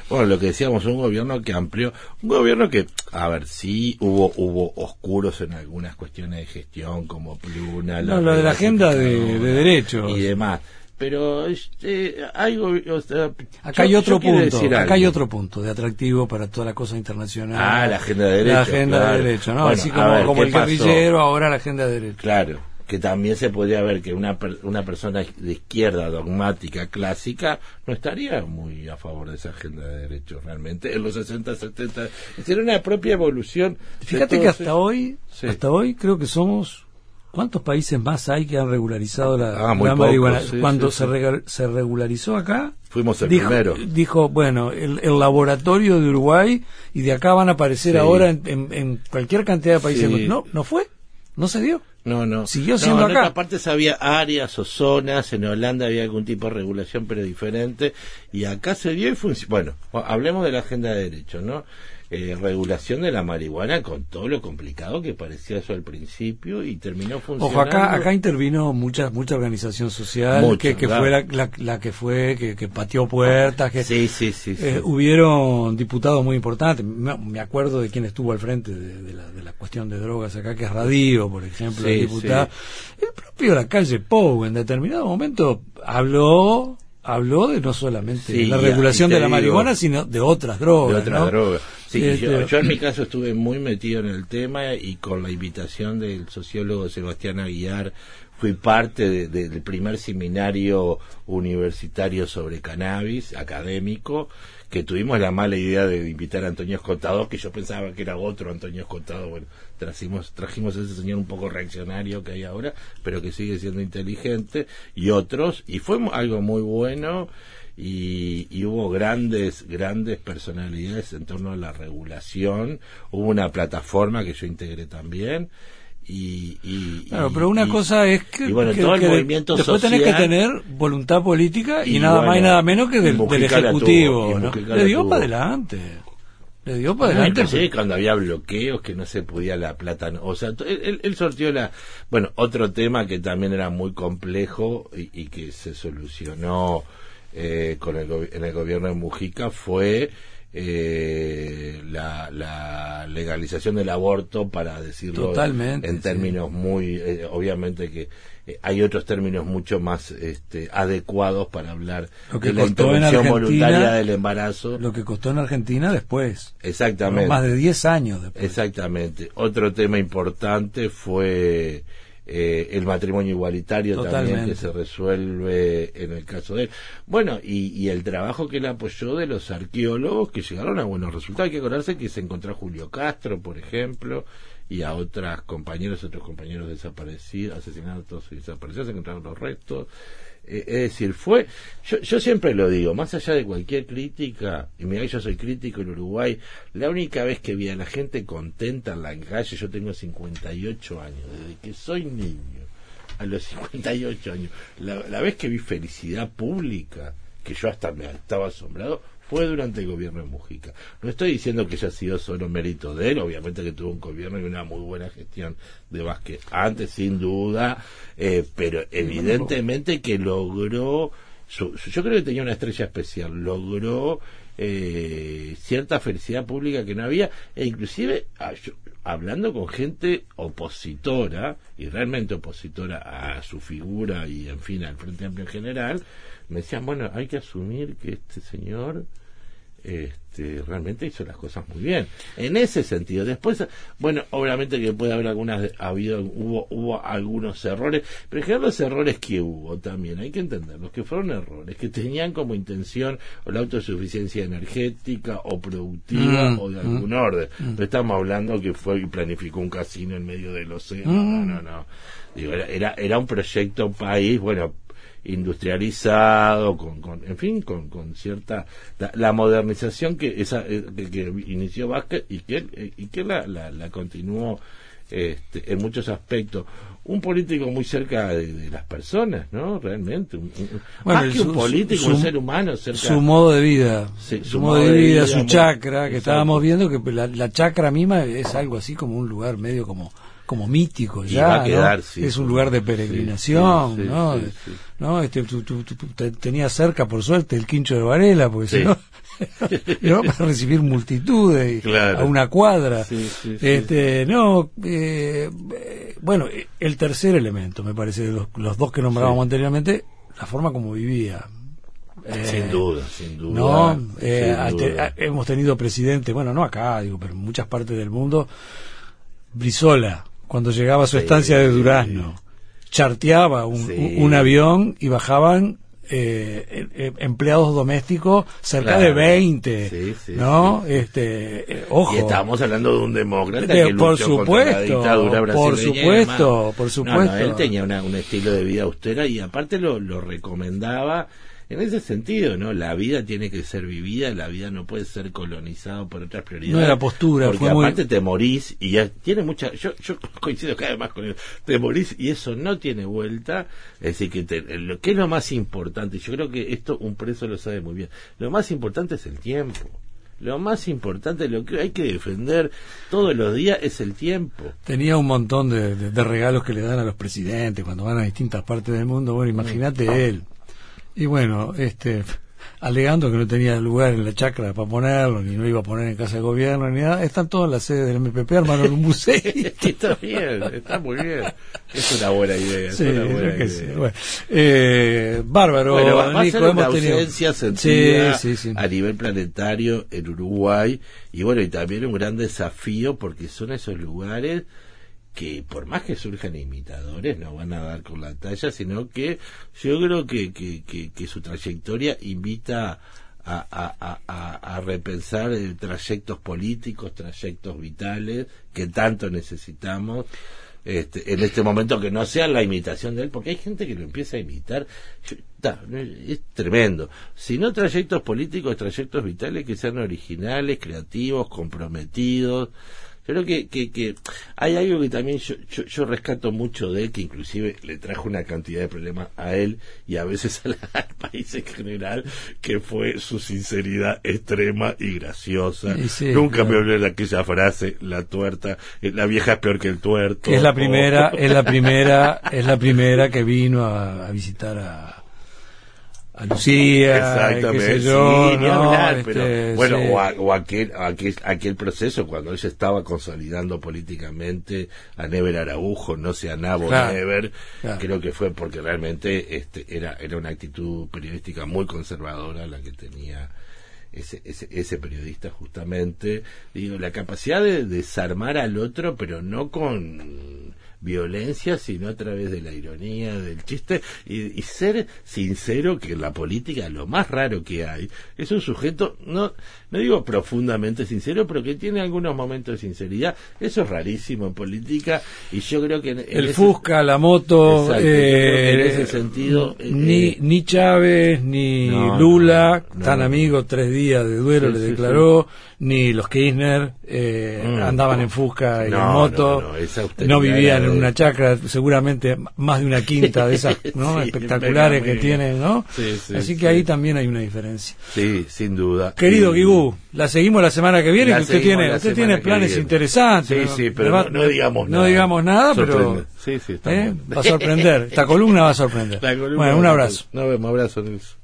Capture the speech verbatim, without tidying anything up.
Bueno, lo que decíamos, un gobierno que amplió, un gobierno que, a ver, sí hubo hubo oscuros en algunas cuestiones de gestión, como Pluna, no, lo de la agenda de, de derechos y demás. Pero este, hay, o sea, acá yo, hay otro punto, acá algo. hay otro punto de atractivo para toda la cosa internacional. Ah, la agenda de derechos. La agenda claro. de derechos, ¿no? Bueno, así como, ver, como el pasó? guerrillero, ahora la agenda de derechos. Claro, que también se podría ver que una per, una persona de izquierda dogmática clásica no estaría muy a favor de esa agenda de derechos realmente en los sesenta, setenta. Sería una propia evolución. Fíjate que hasta eso. hoy, Sí. hasta hoy creo que somos... ¿Cuántos países más hay que han regularizado la, ah, muy la pocos, marihuana? sí, Cuando sí, se, sí. rega, se regularizó acá, fuimos el dijo, primero. Dijo, bueno, el, el laboratorio de Uruguay, y de acá van a aparecer sí. ahora en, en, en cualquier cantidad de países. Sí. No, no fue, no se dio. No, no. Siguió siendo no, acá. En aparte había áreas o zonas, en Holanda había algún tipo de regulación, pero diferente, y acá se dio y funcionó. Bueno, hablemos de la agenda de derechos, ¿no? Eh, regulación de la marihuana con todo lo complicado que parecía eso al principio y terminó funcionando. Ojo, acá acá intervino mucha mucha organización social Mucho, que, que claro. fue la, la, la que fue que, que pateó puertas, que sí, sí, sí, eh, sí. hubieron diputados muy importantes. Me, me acuerdo de quién estuvo al frente de, de, la, de la cuestión de drogas acá, que es Radío, por ejemplo, sí, el diputado. Sí. El propio Lacalle Pou en determinado momento habló habló de no solamente sí, la regulación de la digo, marihuana, sino de otras drogas. De otras ¿no? drogas. Sí, este... yo, yo en mi caso estuve muy metido en el tema y con la invitación del sociólogo Sebastián Aguiar fui parte de, de, del primer seminario universitario sobre cannabis, académico, que tuvimos la mala idea de invitar a Antonio Escotado, que yo pensaba que era otro Antonio Escotado. Bueno, trajimos, trajimos a ese señor un poco reaccionario que hay ahora, pero que sigue siendo inteligente, y otros, y fue algo muy bueno. Y, y hubo grandes grandes personalidades en torno a la regulación. Hubo una plataforma que yo integré también y, y claro, y, pero una y, cosa es que, y bueno, que, todo el que movimiento después social, tenés que tener voluntad política y, y nada bueno, más y nada menos que del, del ejecutivo, tuvo, ¿no? Le le dio tuvo. para adelante le dio para no, adelante inclusive cuando había bloqueos que no se podía la plata, no, o sea, él, él sortió la, bueno, otro tema que también era muy complejo y, y que se solucionó Eh, con el en el gobierno de Mujica fue eh, la, la legalización del aborto, para decirlo totalmente, en términos sí. muy eh, obviamente que eh, hay otros términos mucho más este, adecuados para hablar lo que de la costó en interrupción Argentina, voluntaria del embarazo. Lo que costó en Argentina después, exactamente, más de diez años después. Exactamente. Otro tema importante fue Eh, el matrimonio igualitario. Totalmente. También, que se resuelve en el caso de él. Bueno, y, y el trabajo que él apoyó de los arqueólogos que llegaron a buenos resultados. Hay que acordarse que se encontró a Julio Castro, por ejemplo, y a otras compañeros, otros compañeros desaparecidos, asesinados y desaparecidos, se encontraron los restos. Eh, es decir, fue, yo, yo siempre lo digo, más allá de cualquier crítica, y mira, yo soy crítico en Uruguay, la única vez que vi a la gente contenta en la calle, yo tengo cincuenta y ocho años, desde que soy niño, a los cincuenta y ocho años, la, la vez que vi felicidad pública, que yo hasta me estaba asombrado, fue durante el gobierno de Mujica. No estoy diciendo que haya sido solo mérito de él, obviamente que tuvo un gobierno y una muy buena gestión de Vázquez antes, sin duda, eh, pero evidentemente que logró, su, su, yo creo que tenía una estrella especial, logró eh, cierta felicidad pública que no había, e inclusive a, yo, hablando con gente opositora, y realmente opositora a su figura y en fin al Frente Amplio en general, me decían, bueno, hay que asumir que este señor este, realmente hizo las cosas muy bien. En ese sentido, después, bueno, obviamente que puede haber algunas, ha habido, hubo, hubo algunos errores, pero en general los errores que hubo también, hay que entenderlos, que fueron errores, que tenían como intención o la autosuficiencia energética o productiva mm, o de algún mm, orden. Mm. No estamos hablando que fue y planificó un casino en medio del océano, mm. no, no, no. Digo, era, era, era un proyecto país, bueno, industrializado, con, con en fin, con, con cierta la, la modernización que esa que, que inició Vázquez y que y que la, la, la continuó este, en muchos aspectos. Un político muy cerca de, de las personas, ¿no? Realmente, un, un, bueno, más que su, un político, su, un ser humano cerca. Su modo de vida, sí, su, su modo de vida, vida su muy, chakra, que exacto. Estábamos viendo que la, la chakra misma es algo así como un lugar medio como como mítico ya, y va a quedar, ¿no? sí, es un lugar de peregrinación, sí, sí, ¿no? Sí, sí. ¿no? Este, tú, tú, tú, te, tenías cerca, por suerte, el Quincho de Varela, porque sí. si no, no vas a recibir multitudes claro. a una cuadra. Sí, sí, sí, este, sí. No, eh, bueno, el tercer elemento, me parece, de los, los dos que nombrábamos sí. anteriormente, la forma como vivía. Eh, sin duda, sin duda. No, eh, sin te, duda. hemos tenido presidentes, bueno, no acá, digo, pero en muchas partes del mundo. Brizola, cuando llegaba a su sí, estancia de Durazno, charteaba un, sí. un avión y bajaban eh, eh, empleados domésticos cerca claro. de veinte, sí, sí, ¿no? Sí. Este, eh, ojo. Y estamos hablando de un demócrata de, que luchó por supuesto, contra la dictadura brasileña. Por supuesto, por supuesto. No, no, él tenía una, un estilo de vida austera y aparte lo, lo recomendaba en ese sentido, ¿no? La vida tiene que ser vivida, la vida no puede ser colonizada por otras prioridades. No era postura, porque fue aparte muy... te morís y ya tiene mucha... Yo, yo coincido cada vez más con él. Te morís y eso no tiene vuelta. Es decir, que te, lo que es lo más importante, yo creo que esto un preso lo sabe muy bien, lo más importante es el tiempo. Lo más importante, lo que hay que defender todos los días es el tiempo. Tenía un montón de, de, de regalos que le dan a los presidentes cuando van a distintas partes del mundo. Bueno, imagínate mm. él. Y bueno, este, alegando que no tenía lugar en la chacra para ponerlo, ni no iba a poner en casa de gobierno, ni nada, están todas las sedes del M P P, armaron un museo. Está bien, está muy bien. Es una buena idea. Sí, es una buena que idea. sí. Bueno, eh, bárbaro, bueno, va, va Nico, a ser hemos una tenido... ausencia sentida sí, sí, sí. a nivel planetario en Uruguay, y bueno, y también un gran desafío porque son esos lugares que por más que surjan imitadores no van a dar con la talla, sino que yo creo que, que, que, que su trayectoria invita a, a, a, a repensar eh, trayectos políticos, trayectos vitales que tanto necesitamos este, en este momento, que no sea la imitación de él, porque hay gente que lo empieza a imitar. Yo, ta, es tremendo. Sino trayectos políticos, trayectos vitales que sean originales, creativos, comprometidos. Yo creo que, que, que hay algo que también yo, yo, yo rescato mucho de él, que inclusive le trajo una cantidad de problemas a él y a veces al, al país en general, que fue su sinceridad extrema y graciosa. Sí, sí, Nunca claro. me olvidé de aquella frase, la tuerta, la vieja es peor que el tuerto. Es la primera, o... es la primera, es la primera que vino a, a visitar a a Lucía, exactamente, qué sé yo, sí, ni no, hablar, este, pero bueno, sí. o, a, o aquel, aquel aquel proceso cuando ella estaba consolidando políticamente a Never Araujo, no sea Nabo claro, Never, claro. creo que fue porque realmente este era era una actitud periodística muy conservadora la que tenía ese ese, ese periodista, justamente, digo, la capacidad de desarmar al otro, pero no con violencia, sino a través de la ironía, del chiste, y, y ser sincero, que en la política lo más raro que hay es un sujeto, no no digo profundamente sincero, pero que tiene algunos momentos de sinceridad. Eso es rarísimo en política, y yo creo que en, en el ese, Fusca, la moto, exacto, eh, en ese sentido ni eh, ni Chávez ni no, Lula, no, tan no, amigos, tres días de duelo, sí, le sí, declaró, sí. ni los Kirchner eh, mm, andaban en Fusca y no, en moto, no, no, esa no vivían de... en una chacra, seguramente más de una quinta de esas, ¿no? Sí, espectaculares venga, que tienen, ¿no? Sí, sí, Así que sí. ahí también hay una diferencia. Sí, sin duda. Querido y... Guigú, la seguimos la semana que viene, La que usted tiene, usted tiene planes viene. interesantes. Sí, sí, pero va, no, no digamos no nada. digamos nada, Sorprende. pero sí, sí, está ¿eh? bueno. Va a sorprender. Esta columna va a sorprender. La columna Bueno, un abrazo. Nos vemos, abrazo, Nilson.